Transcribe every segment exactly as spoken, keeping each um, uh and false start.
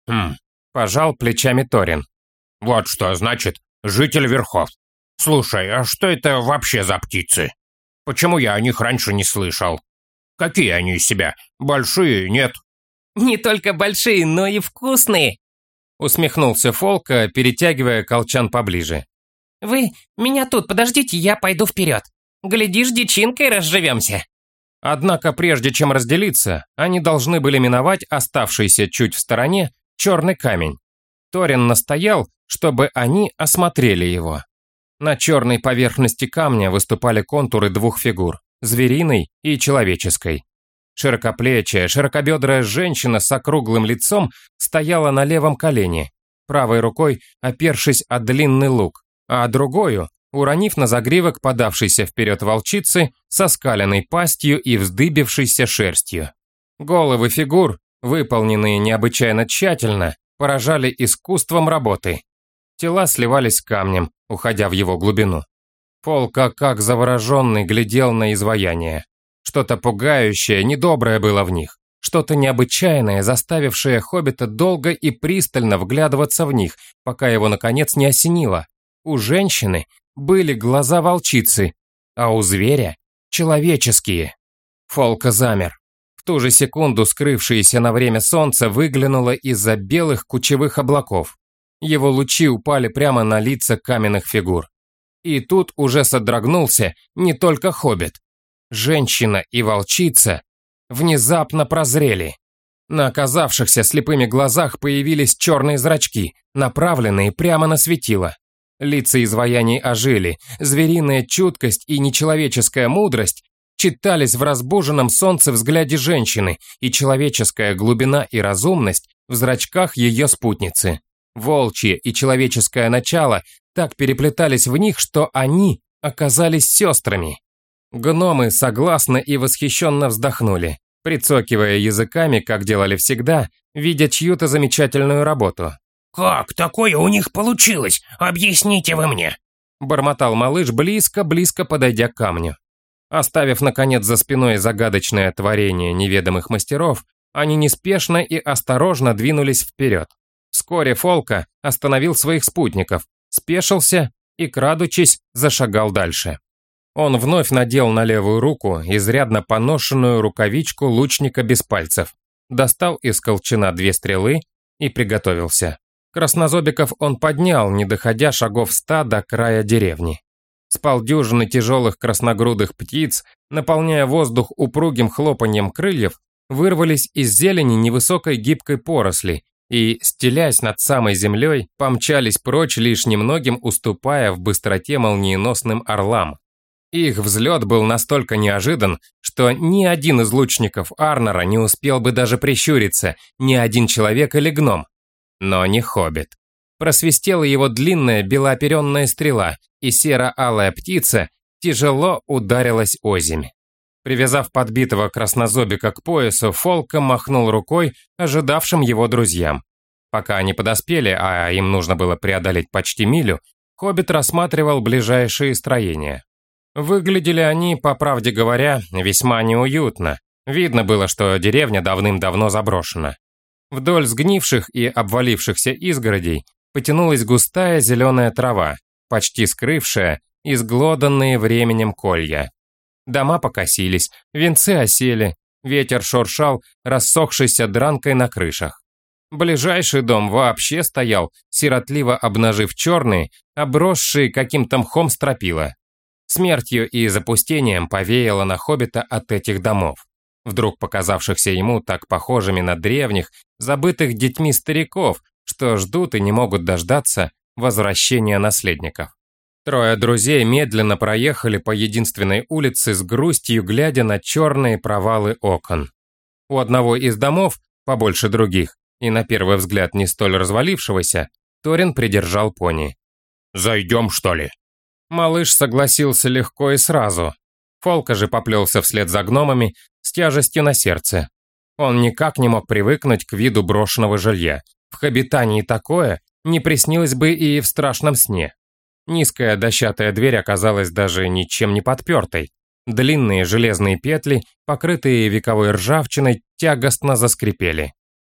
Хм, пожал плечами Торин. Вот что значит житель верхов. Слушай, а что это вообще за птицы? Почему я о них раньше не слышал? Какие они из себя? Большие, нет? Не только большие, но и вкусные. Усмехнулся Фолка, перетягивая колчан поближе. Вы меня тут подождите, я пойду вперед. Глядишь, дичинкой разживемся. Однако прежде чем разделиться, они должны были миновать оставшийся чуть в стороне черный камень. Торин настоял, чтобы они осмотрели его. На черной поверхности камня выступали контуры двух фигур – звериной и человеческой. Широкоплечая, широкобедрая женщина с округлым лицом стояла на левом колене, правой рукой опершись о длинный лук, а другою уронив на загривок подавшейся вперед волчицы со скаленной пастью и вздыбившейся шерстью. Головы фигур, выполненные необычайно тщательно, поражали искусством работы. Тела сливались с камнем, уходя в его глубину. Фолка, как завороженный, глядел на изваяние. Что-то пугающее, недоброе было в них. Что-то необычайное, заставившее хоббита долго и пристально вглядываться в них, пока его, наконец, не осенило. У женщины были глаза волчицы, а у зверя – человеческие. Фолка замер. В ту же секунду скрывшееся на время солнце выглянуло из-за белых кучевых облаков. Его лучи упали прямо на лица каменных фигур. И тут уже содрогнулся не только хоббит. Женщина и волчица внезапно прозрели. На оказавшихся слепыми глазах появились черные зрачки, направленные прямо на светило. Лица изваяний ожили, звериная чуткость и нечеловеческая мудрость читались в разбуженном солнце взгляде женщины и человеческая глубина и разумность в зрачках ее спутницы. Волчье и человеческое начало так переплетались в них, что они оказались сестрами. Гномы согласно и восхищенно вздохнули, прицокивая языками, как делали всегда, видя чью-то замечательную работу. «Как такое у них получилось? Объясните вы мне!» Бормотал малыш, близко-близко подойдя к камню. Оставив, наконец, за спиной загадочное творение неведомых мастеров, они неспешно и осторожно двинулись вперед. Вскоре Фолка остановил своих спутников, спешился и, крадучись, зашагал дальше. Он вновь надел на левую руку изрядно поношенную рукавичку лучника без пальцев, достал из колчана две стрелы и приготовился. Краснозобиков он поднял, не доходя шагов ста до края деревни. С полдюжины тяжелых красногрудых птиц, наполняя воздух упругим хлопаньем крыльев, вырвались из зелени невысокой гибкой поросли и, стелясь над самой землей, помчались прочь, лишь немногим уступая в быстроте молниеносным орлам. Их взлет был настолько неожидан, что ни один из лучников Арнора не успел бы даже прищуриться, ни один человек или гном. Но не хоббит. Просвистела его длинная белооперенная стрела, и серо-алая птица тяжело ударилась озимь. Привязав подбитого краснозобика к поясу, Фолка махнул рукой ожидавшим его друзьям. Пока они подоспели, а им нужно было преодолеть почти милю, хоббит рассматривал ближайшие строения. Выглядели они, по правде говоря, весьма неуютно. Видно было, что деревня давным-давно заброшена. Вдоль сгнивших и обвалившихся изгородей потянулась густая зеленая трава, почти скрывшая изглоданные временем колья. Дома покосились, венцы осели, ветер шуршал рассохшейся дранкой на крышах. Ближайший дом вообще стоял, сиротливо обнажив черные, обросшие каким-то мхом стропила. Смертью и запустением повеяло на хоббита от этих домов, вдруг показавшихся ему так похожими на древних, забытых детьми стариков, что ждут и не могут дождаться возвращения наследников. Трое друзей медленно проехали по единственной улице с грустью, глядя на черные провалы окон. У одного из домов, побольше других, и на первый взгляд не столь развалившегося, Торин придержал пони. «Зайдем, что ли?» Малыш согласился легко и сразу. Фолка же поплелся вслед за гномами с тяжестью на сердце. Он никак не мог привыкнуть к виду брошенного жилья. В хоббитании такое не приснилось бы и в страшном сне. Низкая дощатая дверь оказалась даже ничем не подпертой. Длинные железные петли, покрытые вековой ржавчиной, тягостно заскрипели.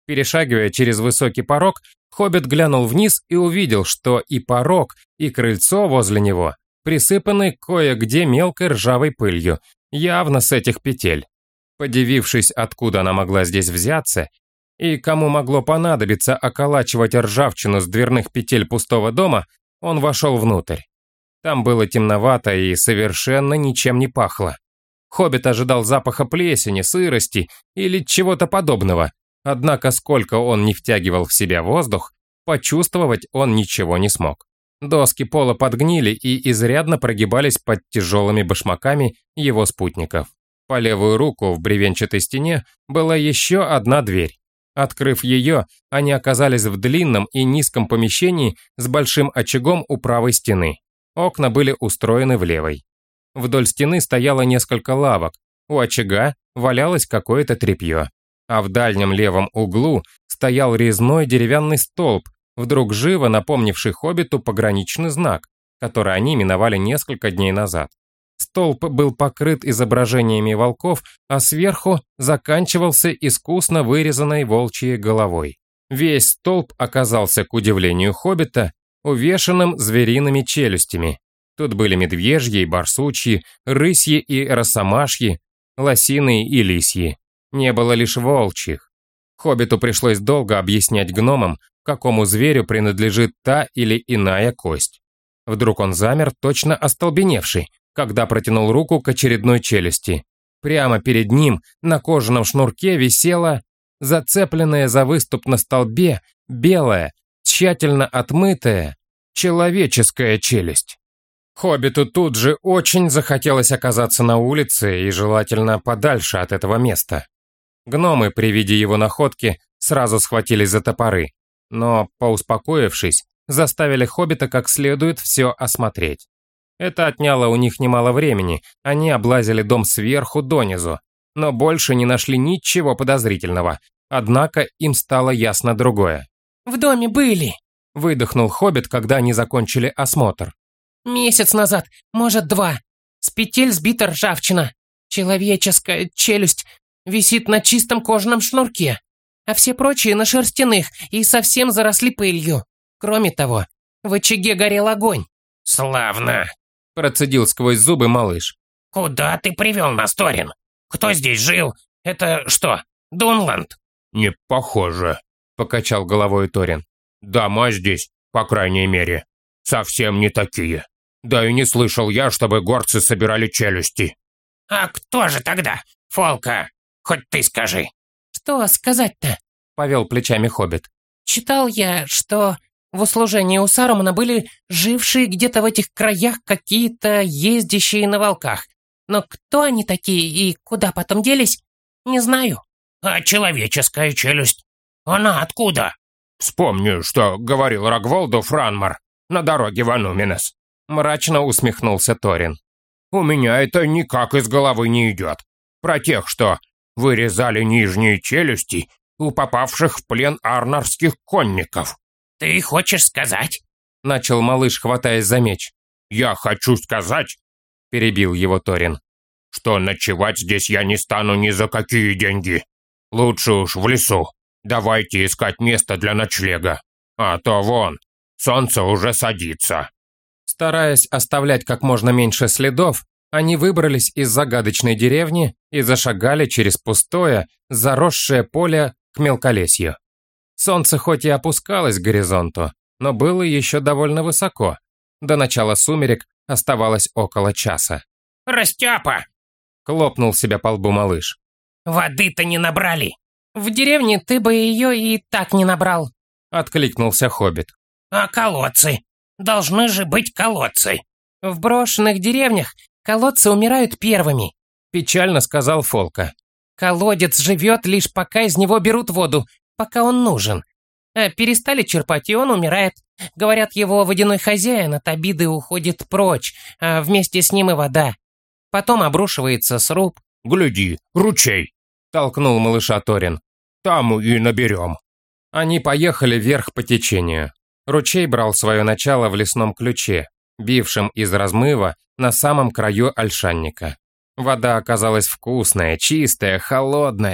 Перешагивая через высокий порог, хоббит глянул вниз и увидел, что и порог, и крыльцо возле него присыпаны кое-где мелкой ржавой пылью, явно с этих петель. Подивившись, откуда она могла здесь взяться, и кому могло понадобиться околачивать ржавчину с дверных петель пустого дома, он вошел внутрь. Там было темновато и совершенно ничем не пахло. Хоббит ожидал запаха плесени, сырости или чего-то подобного, однако сколько он не втягивал в себя воздух, почувствовать он ничего не смог. Доски пола подгнили и изрядно прогибались под тяжелыми башмаками его спутников. По левую руку в бревенчатой стене была еще одна дверь. Открыв ее, они оказались в длинном и низком помещении с большим очагом у правой стены. Окна были устроены в левой. Вдоль стены стояло несколько лавок, у очага валялось какое-то тряпье, а в дальнем левом углу стоял резной деревянный столб, вдруг живо напомнивший хоббиту пограничный знак, который они миновали несколько дней назад. Столб был покрыт изображениями волков, а сверху заканчивался искусно вырезанной волчьей головой. Весь столб оказался, к удивлению хоббита, увешанным звериными челюстями. Тут были медвежьи, барсучьи, рысьи и росомашьи, лосиные и лисьи. Не было лишь волчьих. Хоббиту пришлось долго объяснять гномам, какому зверю принадлежит та или иная кость. Вдруг он замер, точно остолбеневший, когда протянул руку к очередной челюсти. Прямо перед ним на кожаном шнурке висела, зацепленная за выступ на столбе, белая, тщательно отмытая, человеческая челюсть. Хоббиту тут же очень захотелось оказаться на улице и желательно подальше от этого места. Гномы при виде его находки сразу схватились за топоры, но, поуспокоившись, заставили хоббита как следует все осмотреть. Это отняло у них немало времени, они облазили дом сверху донизу, но больше не нашли ничего подозрительного, однако им стало ясно другое. «В доме были», — выдохнул хоббит, когда они закончили осмотр. «Месяц назад, может, два. С петель сбита ржавчина. Человеческая челюсть висит на чистом кожаном шнурке, а все прочие на шерстяных и совсем заросли пылью. Кроме того, в очаге горел огонь». «Славно», — процедил сквозь зубы малыш. «Куда ты привел нас, Торин? Кто здесь жил? Это что, Дунланд?» «Не похоже», — покачал головой Торин. «Дома здесь, по крайней мере, совсем не такие. Да и не слышал я, чтобы горцы собирали челюсти». «А кто же тогда? Фолка, хоть ты скажи». «Что сказать-то?» — повел плечами хоббит. «Читал я, что в услужении у Сарумана были жившие где-то в этих краях какие-то ездящие на волках. Но кто они такие и куда потом делись, не знаю». «А человеческая челюсть? Она откуда?» «Вспомню, что говорил Рогволду Франмар на дороге в Ануминес», — мрачно усмехнулся Торин. «У меня это никак из головы не идет. Про тех, что вырезали нижние челюсти у попавших в плен арнарских конников». «Ты хочешь сказать?» — начал малыш, хватаясь за меч. «Я хочу сказать», — перебил его Торин, «что ночевать здесь я не стану ни за какие деньги. Лучше уж в лесу. Давайте искать место для ночлега. А то вон, солнце уже садится». Стараясь оставлять как можно меньше следов, они выбрались из загадочной деревни и зашагали через пустое, заросшее поле к мелколесью. Солнце хоть и опускалось к горизонту, но было еще довольно высоко. До начала сумерек оставалось около часа. «Растяпа!» — хлопнул себя по лбу малыш. «Воды-то не набрали!» «В деревне ты бы ее и так не набрал!» — откликнулся хоббит. «А колодцы? Должны же быть колодцы!» «В брошенных деревнях колодцы умирают первыми!» — печально сказал Фолка. «Колодец живет лишь пока из него берут воду, пока он нужен. А перестали черпать, и он умирает. Говорят, его водяной хозяин от обиды уходит прочь, а вместе с ним и вода. Потом обрушивается сруб». «Гляди, ручей!» — толкнул малыша Торин. «Там и наберем». Они поехали вверх по течению. Ручей брал свое начало в лесном ключе, бившем из размыва на самом краю ольшанника. Вода оказалась вкусная, чистая, холодная.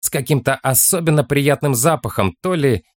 с каким-то особенно приятным запахом, то ли